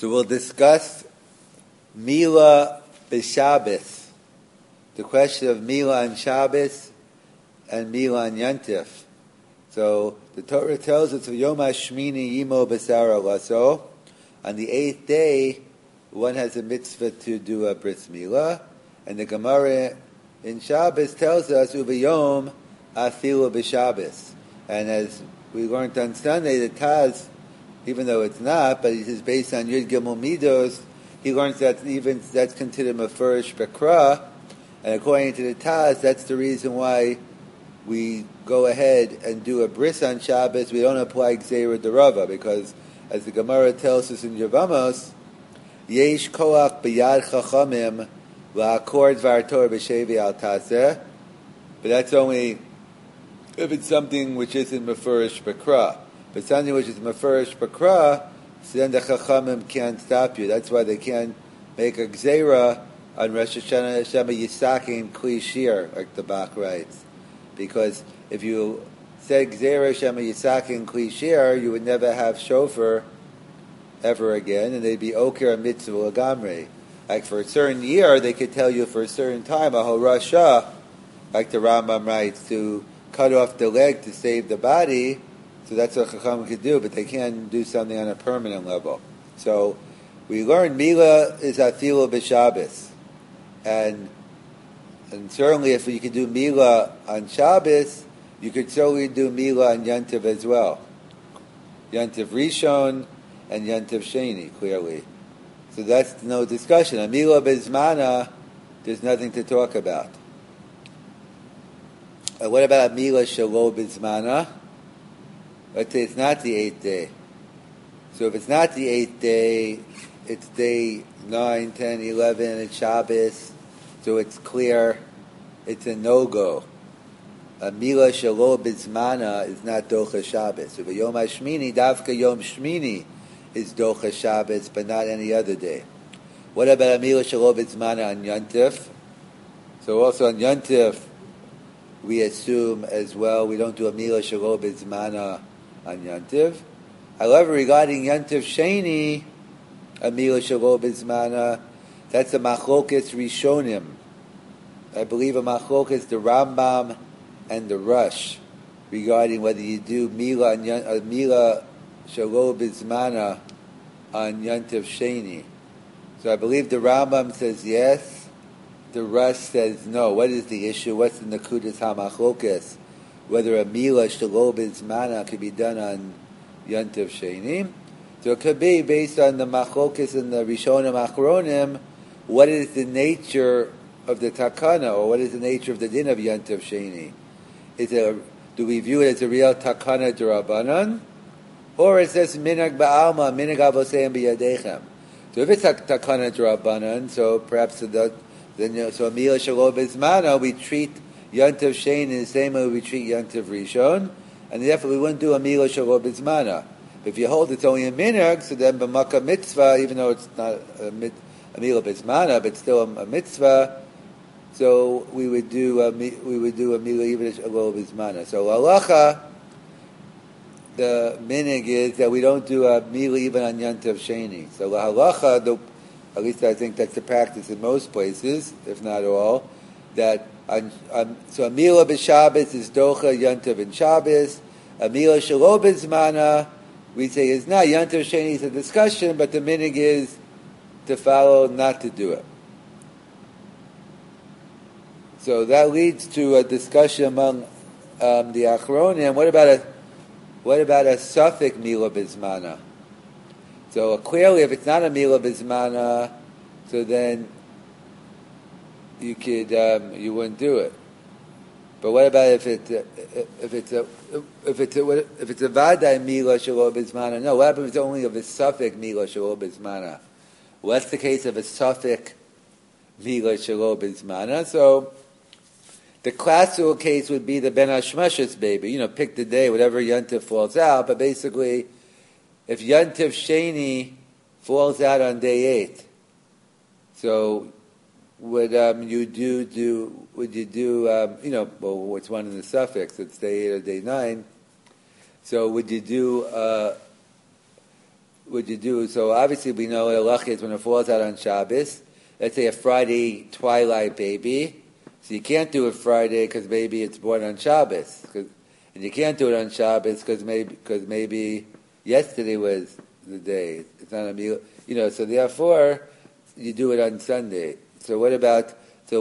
So we'll discuss Mila b'Shabbos, the question of Mila on Shabbos and Mila on Yantif. So the Torah tells us, Yom HaShmini Yimo B'Sara Laso. On the 8th day, one has a mitzvah to do a bris Mila, and the Gemara in Shabbos tells us Ubayom Afilu b'Shabbos. And as we learned on Sunday, the Taz, even though it's not, but it is based on Yud Gimel Midos, he learns that even that's considered Mefurish Bekra, and according to the Taz, that's the reason why we go ahead and do a bris on Shabbos. We don't apply Gzeira Derava, because as the Gemara tells us in Yevamos, Yesh Koach B'Yad Chachamim La'akor Dvar Torah B'Shevi Al Taseh, but that's only if it's something which isn't Mefurish Bekra. But something which is Mefurish Bekra, so then the Chachamim can't stop you. That's why they can't make a Gzeira on Rosh Hashanah Shema Yisakin Kli Shir, like the Bach writes. Because if you said Gzeira Shema Yisakin Kli Shir, you would never have shofar ever again, and they'd be Oker Mitzvah Lagamri. Like for a certain year, they could tell you for a certain time, a Horasha, like the Rambam writes, to cut off the leg to save the body. So that's what Chacham could do, but they can't do something on a permanent level. So we learned Mila is Afilu b'Shabbos. And certainly if you could do Mila on Shabbos, you could certainly do Mila on Yantiv as well. Yantiv Rishon and Yantiv Sheni, clearly. So that's no discussion. On Mila Bizmana, there's nothing to talk about. What about Mila Shalo Bizmana? Let's say it's not the 8th day. So if it's not the 8th day, it's day 9, 10, 11, it's Shabbos, so it's clear, it's a no-go. A Mila Shalo Bizmana is not Docha Shabbos. So Yom HaShmini, Davka Yom Shmini is Docha Shabbos, but not any other day. What about a Mila Shalo Bizmana on Yantif? So also on Yantif, we assume as well, we don't do a Mila Shalo Bizmana on Yantiv. However, regarding Yantiv Sheni, a Mila Shalo Bizmana, that's a Machlokes Rishonim. I believe a Machlokes the Rambam and the Rush regarding whether you do Mila Shalo Bizmana on Yantiv Sheni. So I believe the Rambam says yes, the Rush says no. What is the issue? What's the Nakudas HaMachlokes? Whether a Mila Shalo Bizmana could be done on Yantiv Sheni. So it could be based on the Machlokes and the Rishonim Achronim, what is the nature of the Takana, or what is the nature of the din of Yantiv Sheni? Do we view it as a real Takana D'Rabbanan, or it says Minag Ba'alma, Minag Avoseim B'Yadechem? So if it's a Takana D'Rabbanan, so perhaps so Mila Shalo Bizmana, we treat Yantiv Sheni in the same way we treat Yantiv Rishon, and therefore we wouldn't do a Mila Shalo Bizmana. If you hold it's only a minhag, so then b'makkah mitzvah, even though it's not a Mila Bizmana, but still a mitzvah, so we would do a Mila even Shalo Bizmana. So halacha, the minhag is that we don't do a Mila even on Yantiv Sheni. So halacha, at least I think that's the practice in most places, if not all, that so a Mila b'Shabbos is Docha Yantiv and Shabbos. A Mila Shalo Bizmana, we say is not. Yantiv Sheni is a discussion, but the minhag is to follow not to do it. So that leads to a discussion among the Achronim. What about a suffix Mila Bizmana? So clearly, if it's not a Mila Bizmana, so then you could you wouldn't do it. But what about if it's a Vaday Mila Shalo Bizmana? No, what happens if it's only of a suffix Mila Shalo Bizmana? Well, that's the case of a suffix Mila Shalo Bizmana. So the classical case would be the Ben Hashmash's baby. Pick the day, whatever Yantiv falls out. But basically, if Yantiv Sheni falls out on day 8, so would you do it's one in the suffix, it's day 8 or day 9, so would you do would you do? So obviously we know halacha is when it falls out on Shabbos. Let's say a Friday twilight baby. So you can't do it Friday because maybe it's born on Shabbos. And you can't do it on Shabbos because maybe yesterday was the day. It's not a meal. So therefore you do it on Sunday. So what about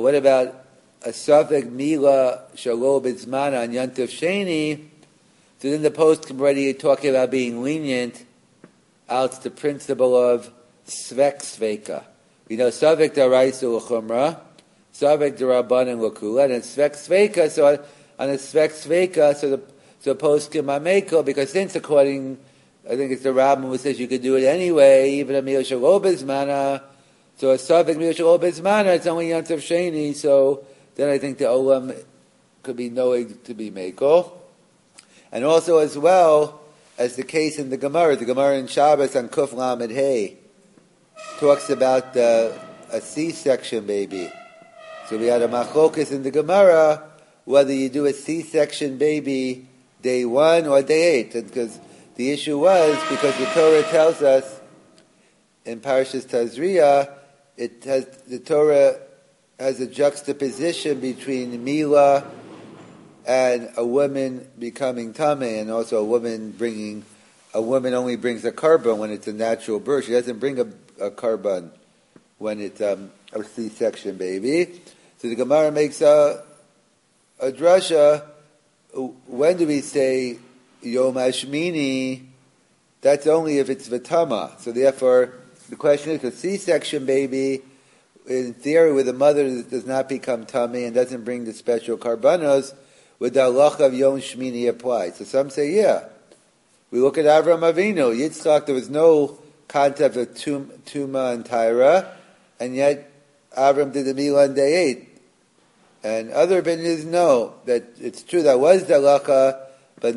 a Safek Mila Shalom B'Zmana on Yontif Sheni? So then the post already talking about being lenient out the principle of Svek Sveka. Safek D'Oraisa L'Chumra, Safek D'Rabbanan L'Kula, and Svek Sveka, so on a Svek Sveka, so post Kimameko, because since according, I think it's the Rabbin who says you could do it anyway, even a Mila Shalom B'Zmana, so a Safek Mila Shalom B'Zmana, it's only Yontif Sheni, so then I think the Olam could be knowing to be Meko. And also as well as the case in the Gemara in Shabbos on Kuf Lamed Hey talks about a C-section baby. So we had a machlokas in the Gemara whether you do a C-section baby day 1 or day 8. And because the issue was, because the Torah tells us in Parashas Tazria, the Torah has a juxtaposition between Mila and a woman becoming tameh, and also a woman only brings a korban when it's a natural birth. She doesn't bring a korban when it's a C-section baby. So the Gemara makes a drasha. When do we say Yom Hashmini? That's only if it's Vitama. So therefore, the question is, a C-section baby, in theory, where the mother does not become tameh and doesn't bring the special korbanos, would the halacha of Yom Shmini apply? So some say, yeah. We look at Avraham Avinu, Yitzchak, there was no concept of Tuma and Tyra, and yet Avraham did the Milah on day 8. And other opinions know that it's true that was the halacha, but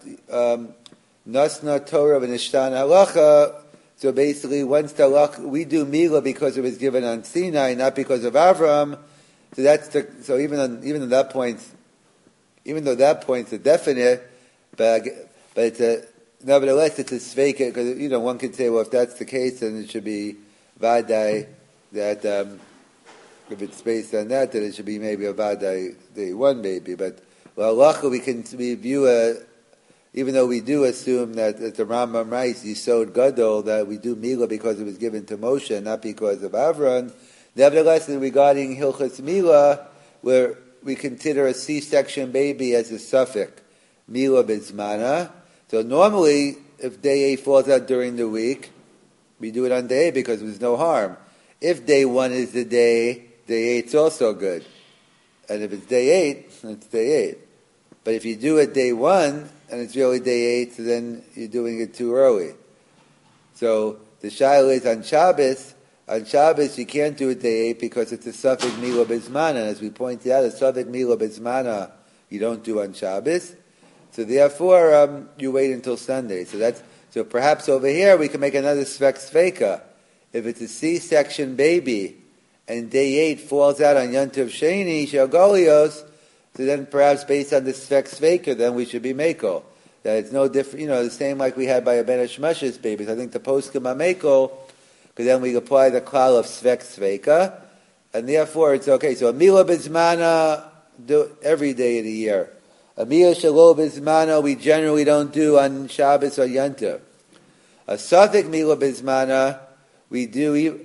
Nasna Torah v'nishtan halacha. So basically, once the halacha, we do Milah because it was given on Sinai, not because of Avraham. So even though that point's a definite, but nevertheless it's a sveika, because one could say, well, if that's the case, then it should be vadai that if it's based on that, then it should be maybe a vadai day 1 maybe. But halacha we view even though we do assume that the Rambam writes Yisod Gadol, that we do Milah because it was given to Moshe, not because of Avron. Nevertheless, regarding Hilchas Milah, where we consider a C-section baby as a suffix, Milah B'Zmana. So normally, if day 8 falls out during the week, we do it on day 8 because there's no harm. If day 1 is the day 8's also good. And if it's day 8, it's day 8. But if you do it day 1, and it's really day 8, so then you're doing it too early. So the shaila is on Shabbos. On Shabbos, you can't do it day 8 because it's a suffix Milah B'Zmana. And as we pointed out, a suffix Milah B'Zmana you don't do on Shabbos. So therefore, you wait until Sunday. So perhaps over here we can make another Svek Sveka. If it's a C-section baby and day 8 falls out on Yontiv Sheni, Shalgolios, so then perhaps based on the Svek Sveka, then we should be Meko. That it's no different, the same like we had by a Ben Hashmash's babies. I think the poskim are Meko, because then we apply the klal of Svek Sveka, and therefore it's okay. So a Milah B'Zmana, do every day of the year. A Milah Shalom B'Zmana, we generally don't do on Shabbos or Yontiv. A Safek Milah B'Zmana, we do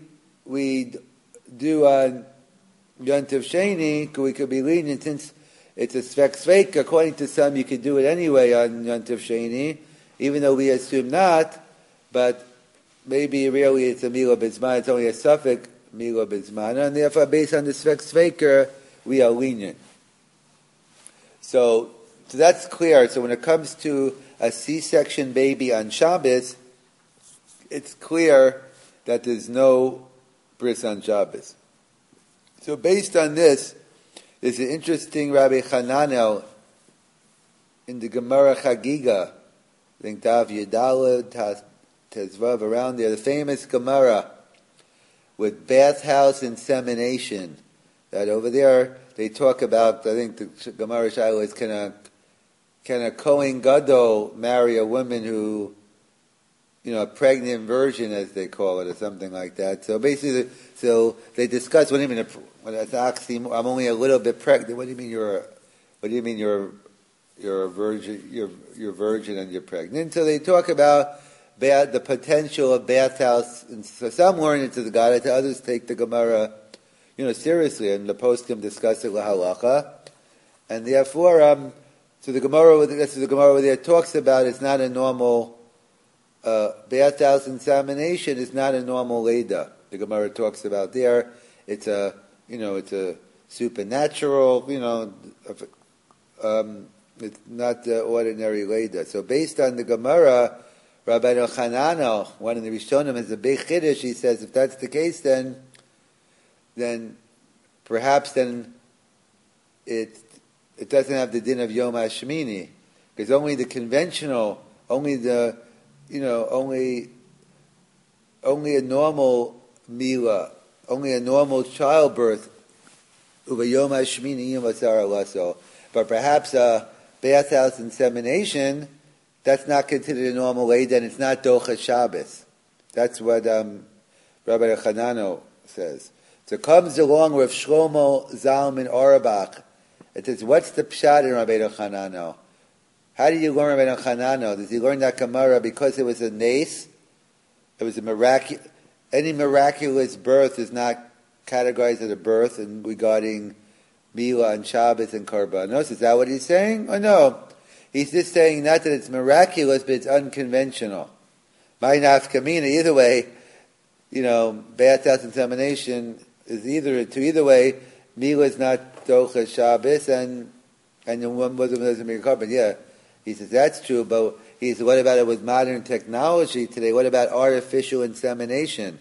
on Yontiv Sheni, because we could be lenient since it's a Svek Sveka. According to some, you could do it anyway on Yontiv Sheni, even though we assume not, but maybe really it's a Milah B'Zmana, it's only a suffix Milah B'Zmana, and therefore based on the Svek Sveka, we are lenient. So that's clear. So when it comes to a C-section baby on Shabbos, it's clear that there's no bris on Shabbos. So based on this, there's an interesting Rabbi Hananel in the Gemara Chagiga, I think Tav Yedalad, Tezvav, around there, the famous Gemara with bathhouse insemination. That over there, they talk about, I think the Gemara Shaila is, can a Kohen Gadol marry a woman who, a pregnant virgin, as they call it, or something like that. So basically, so they discuss, what do you mean, I'm only a little bit pregnant. What do you mean you're a virgin, you're virgin and you're pregnant? So they talk about the potential of bathhouse, and so some learn into the Gadol, others take the Gemara, seriously, and the poskim discuss it lahalacha, and therefore, so the Gemara over there talks about it's not a normal bathhouse insemination is not a normal leda. The Gemara talks about there. It's a supernatural. It's not the ordinary leda. So based on the Gemara, Rabbi Hananel, one of the Rishonim, has a big chiddush. He says if that's the case, then perhaps it doesn't have the din of Yom HaShmini, because only the conventional, only a normal mila, only a normal childbirth, uva Yom HaShmini Yom Asara Laso. But perhaps a bathhouse insemination, that's not considered a normal lay, then it's not Docha Shabbos. That's what Rabbi Chanano says. So comes along with Shlomo Zalman Auerbach. It says, what's the pshat in Rabbi Chanano? How do you learn Rabbi Chanano? Does he learn that Gemara because it was a nace? It was any miraculous birth is not categorized as a birth and regarding Mila and Shabbos and Karbanos. Is that what he's saying? Or no? He's just saying not that it's miraculous, but it's unconventional. My nafkamina, either way, bathhouse insemination is either way, Mila is not Docha Shabbos and the one doesn't make a carbon. Yeah, he says that's true, but he says, what about it with modern technology today? What about artificial insemination,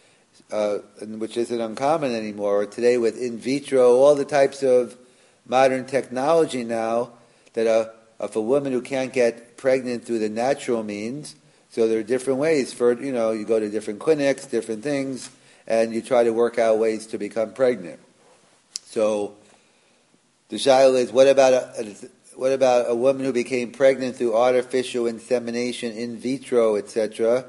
which isn't uncommon anymore? Or today with in vitro, all the types of modern technology now that of a woman who can't get pregnant through the natural means. So there are different ways for, you go to different clinics, different things, and you try to work out ways to become pregnant. So the shayla is, what about a woman who became pregnant through artificial insemination, in vitro, etc.,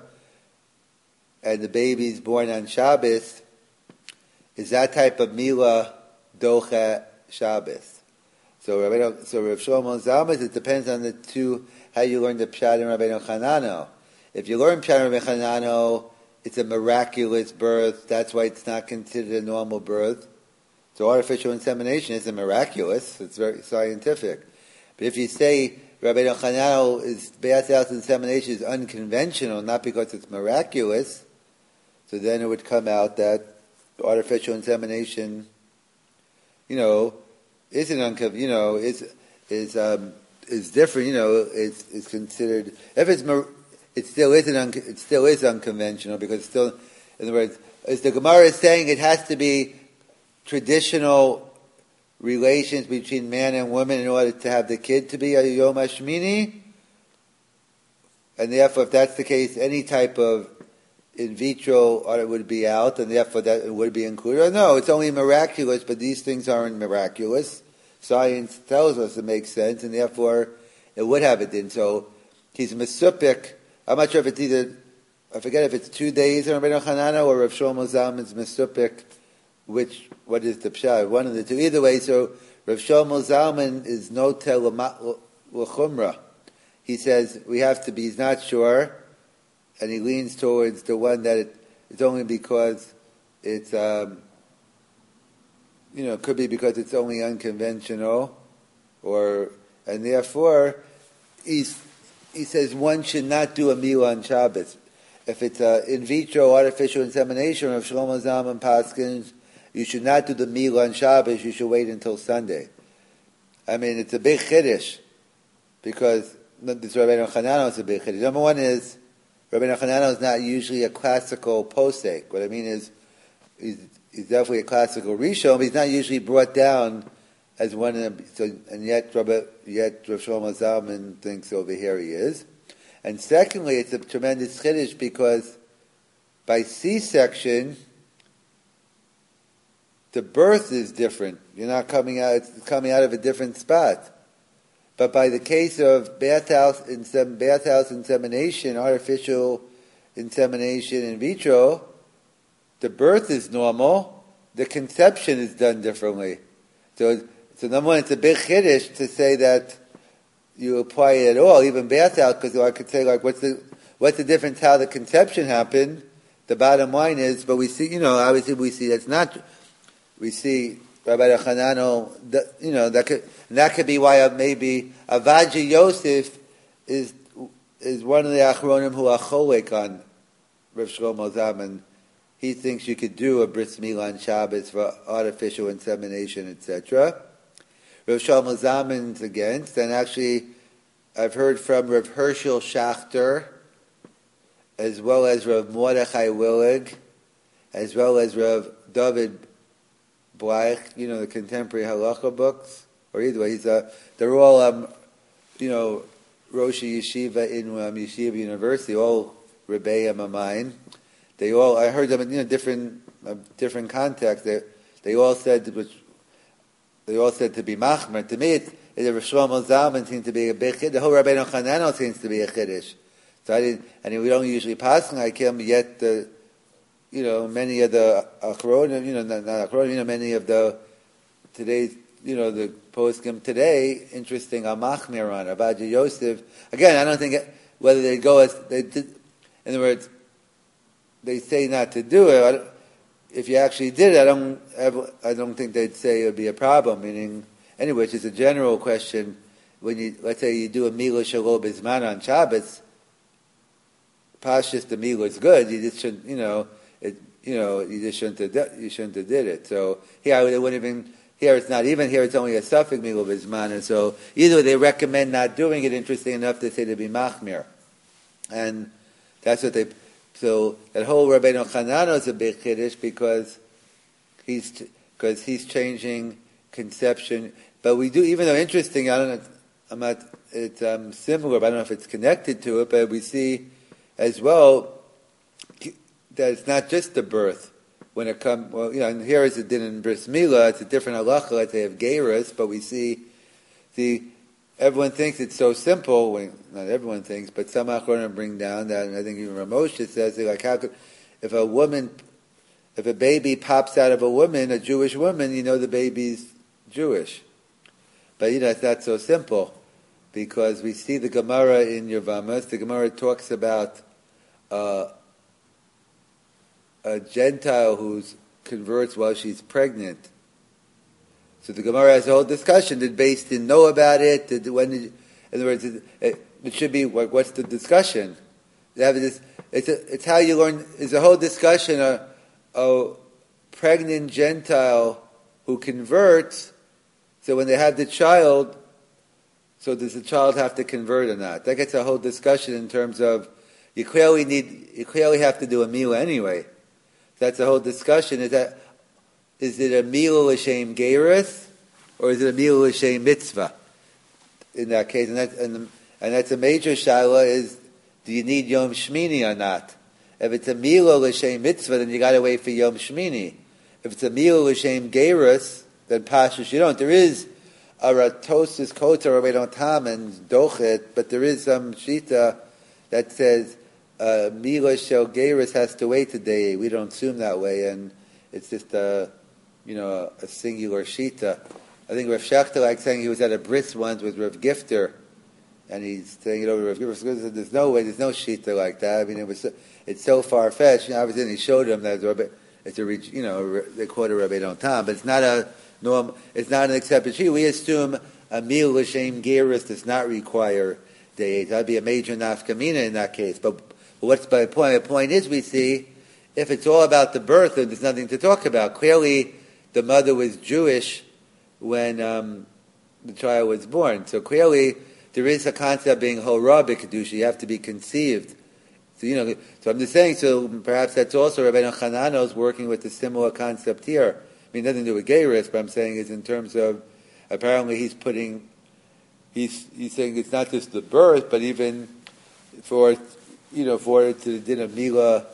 and the baby's born on Shabbos? Is that type of mila docha Shabbos? So Rav Shlomo Zalman, it depends on the two, how you learn the pshat in Rabbi Chanano. If you learn pshat in Rabbi Chanano, it's a miraculous birth. That's why it's not considered a normal birth. So artificial insemination isn't miraculous. It's very scientific. But if you say Rabbi Chanano is bathhouse insemination is unconventional, not because it's miraculous, so then it would come out that artificial insemination, isn't is different. Is considered, if it still is unconventional, because it's still, in other words, as the Gemara is saying, it has to be traditional relations between man and woman in order to have the kid to be a Yom HaShmini, and therefore, if that's the case, any type of in vitro would be out, and therefore that would be included. Or no, it's only miraculous, but these things aren't miraculous. Science tells us it makes sense, and therefore it would have a din. So he's mesupik. I'm not sure if it's either, I forget if it's 2 days in Rabbi Chanana or Rav Shlomo Zalman's mesupik. What is the pshat? One of the two. Either way, so Rav Shlomo Zalman is notel l'chumra. He says he's not sure, and he leans towards the one that it's only because it's, could be because it's only unconventional, and therefore he says one should not do a meal on Shabbos. If it's in vitro artificial insemination, Rav Shlomo Zalman paskins, you should not do the meal on Shabbos, you should wait until Sunday. I mean, it's a big chiddush, because this Rabbi Chanano is a big chiddush. Number one is, Rabbi Chanano is not usually a classical posek. What I mean is, he's definitely a classical rishon, but he's not usually brought down as one of them. So, and yet Rav Shlomo Zalman thinks over here he is. And secondly, it's a tremendous chiddush because by C-section, the birth is different. You're not coming out; it's coming out of a different spot. But by the case of bathhouse insemination, artificial insemination in vitro, the birth is normal, the conception is done differently. So number one, it's a big chiddush to say that you apply it at all, even bath out, because I could say, like, what's the difference how the conception happened? The bottom line is, but we see, obviously we see that's not, we see Rabbi Hanano, that could be why maybe Avaji Yosef is one of the Achronim who are cholek on Rav Shlomo Zalman. He thinks you could do a bris milah on Shabbos for artificial insemination, etc. Rav Shlomo Zalman's against, and actually I've heard from Rav Herschel Schachter, as well as Rav Mordechai Willig, as well as Rav David Bleich, the contemporary halacha books, or either way, they're all, Rosh Yeshiva in Yeshiva University, all Rebbeim of mine. They all, I heard them in different contexts. They all said to be machmer. To me, it's Rav Shlomo Zalman seems to be a big chiddush. The whole Rabbeinu Chananel seems to be a chiddush. So we don't usually pass like him, yet many of the Achronim, not Achronim, many of the today's, the poskim today, interesting, Amachmir on Avaji Yosef. Again, I don't think whether they go as they did. In other words, they say not to do it. If you actually did it, I don't think they'd say it would be a problem. Meaning, anyway, it's just a general question. When let's say you do a milah shalom bizman on Shabbos, pashas the milah is good. You just shouldn't, you just shouldn't have did it. So here it wouldn't have been. Here it's not even. Here it's only a suffix milah bizman, and so either they recommend not doing it. Interesting enough to say to be machmir, and that's what they. So that whole Rabbeinu Chanano is a big chiddush because he's changing conception. But we do, even though interesting, it's similar, but I don't know if it's connected to it, but we see as well that it's not just the birth. When it comes, and here is a din in bris milah, it's a different halacha, let's say of geirus, but we see everyone thinks it's so simple. Not everyone thinks, but some Achronim bring down that, and I think even Ramosha says, like, how could, if a baby pops out of a woman, a Jewish woman, the baby's Jewish. But it's not so simple, because we see the Gemara in Yevamos. The Gemara talks about a Gentile who converts while she's pregnant. So the Gemara has a whole discussion. Did Beis Din know about it? In other words, it should be, what's the discussion? It's how you learn. It's a whole discussion. A pregnant Gentile who converts, so when they have the child, so does the child have to convert or not? That gets a whole discussion in terms of, you clearly have to do a milah anyway. That's a whole discussion. Is it a milah l'shem geirus, or is it a milah l'shem mitzvah? In that case, and that's a major shaila, is do you need Yom Shmini or not? If it's a milah l'shem mitzvah, then you got to wait for Yom Shmini. If it's a milah l'shem geirus, then pashus you don't. There is a ratosis kota or Rabbeinu Tam and dochet, but there is some shita that says milah shel geirus has to wait today. We don't assume that way, and it's just a singular shita. I think Rav Schachter saying he was at a bris once with Rav Gifter, and he's saying it over Rav Gifter. There's no way, there's no shita like that. I mean, it's so far fetched. Obviously, he showed him that it's they quote a Rabbeinu Tam, but it's not a norm. It's not an accepted shita. We assume a milah l'shem geirus does not require day. That'd be a major nafkamina in that case. But what's my point? The point is, we see if it's all about the birth, then there's nothing to talk about. Clearly, the mother was Jewish when the child was born. So clearly, there is a concept being hora b'kedusha. You have to be conceived. So so I'm just saying. So perhaps that's also Rabbeinu Chanano's working with a similar concept here. I mean, nothing to do with geirus, but I'm saying is in terms of apparently he's saying it's not just the birth, but even for it to the din of milah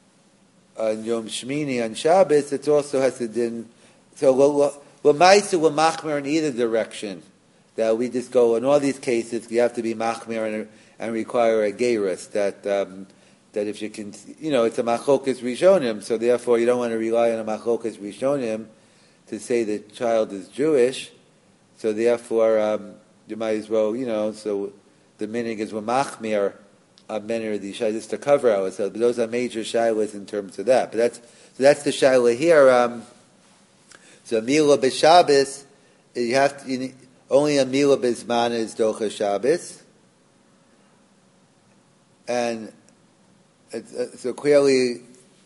on Yom Shmini on Shabbos, it also has to din. So we're machmer in either direction. That we just go in all these cases. You have to be machmer and require a geirus. That that if you can, it's a machokas rishonim, so therefore you don't want to rely on a machokas rishonim to say the child is Jewish, so therefore you might as well, so the meaning is machmir many of these shaylas just to cover ourselves. But those are major shaylas in terms of that. But that's the shayla here. So Mila b'Shabbos, only a Mila b'Zman is Docha Shabbos, and so clearly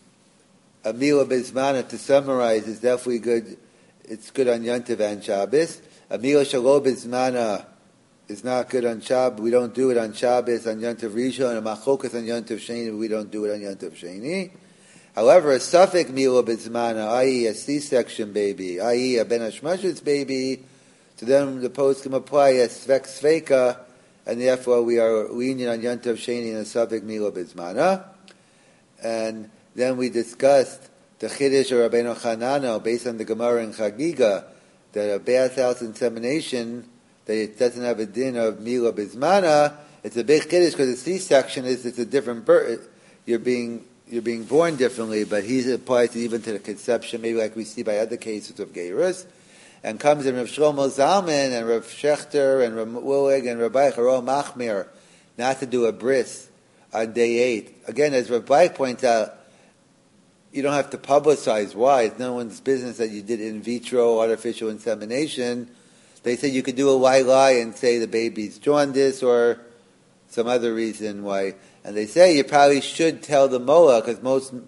a Mila b'Zman, to summarize, is definitely good. It's good on Yontiv and Shabbos. A Mila Shalo b'Zmana is not good on Shabbos. We don't do it on Shabbos, on Yontiv Rishon, and a Machokas on Yontiv Sheni. We don't do it on Yontiv Sheni. However, a Suffolk Mila b'Zmana, i.e. a C-section baby, i.e. a Ben Hashmash's baby, to them the post can apply as Svek Sveka, and therefore we are lenient on Yontiv Sheni and a Suffolk Mila b'Zmana. And then we discussed the Chiddush of Rabbeinu Chanano based on the Gemara in Chagiga, that a bathhouse insemination, that it doesn't have a din of Mila b'Zmana. It's a big Chiddush because the C-section it's a different birth. You're being born differently, but he applies even to the conception, maybe like we see by other cases of Geirus, and comes in Rav Shlomo Zalman and Rav Shechter and Rav Willig and Rabbi Charo Machmir not to do a bris on day 8. Again, as Rabbi points out, you don't have to publicize why. It's no one's business that you did in vitro artificial insemination. They say you could do a lie and say the baby's jaundice or some other reason why. And they say you probably should tell the Mola, because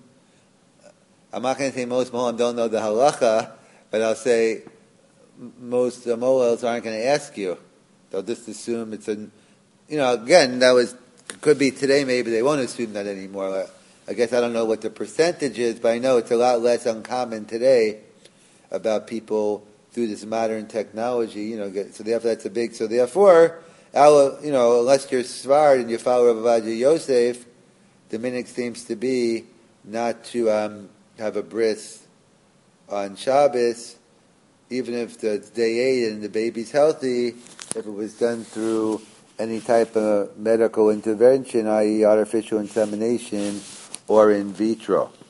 I'm not going to say most Molam don't know the halacha, but I'll say most Molas aren't going to ask you. They'll just assume it's again, could be today, maybe they won't assume that anymore. I guess I don't know what the percentage is, but I know it's a lot less uncommon today about people through this modern technology, so therefore, unless you're Svard and you follow Rav Ovadia Yosef, the minhag seems to be not to have a bris on Shabbos, even if it's day 8 and the baby's healthy, if it was done through any type of medical intervention, i.e. artificial insemination or in vitro.